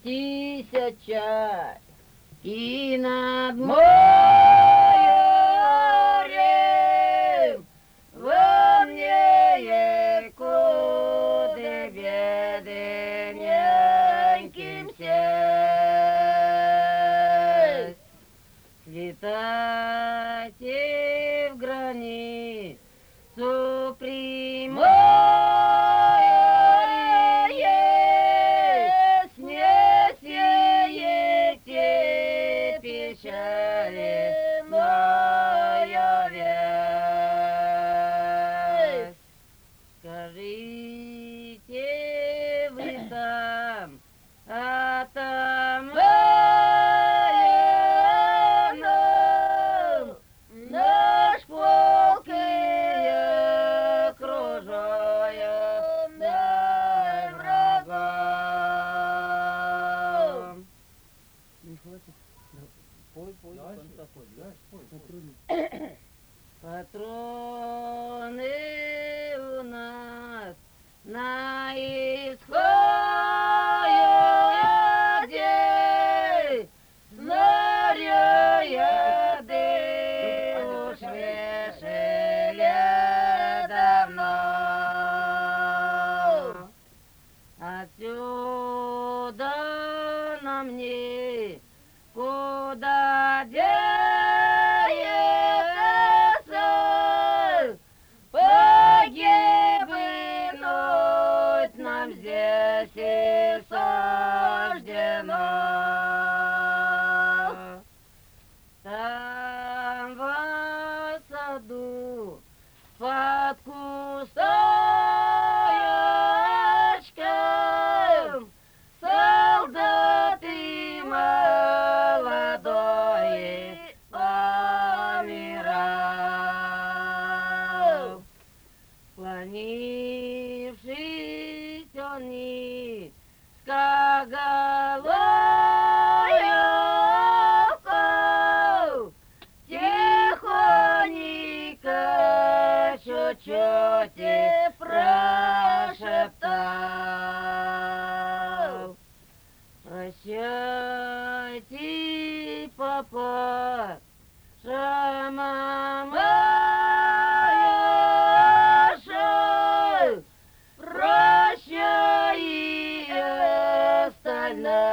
тысяча, и над морем во мне куды бедненьким сесть. Світайте в границу прямое, не сеете печали, моя весть. Скажите вы там, а там наш полк и окружаем врагом. Не хватит? Пой, конца пой. Патроны у нас на исходе, снаряды уж вешали давно. Отсюда на мне куда деться, погибнуть нам здесь и суждено. Там в саду под кусточком солдаты молодой помирал. Склонившись он низкоголовку, тихонько чуть-чуть и прошептал: прощайте, папа, мамаша, прощай и остальная.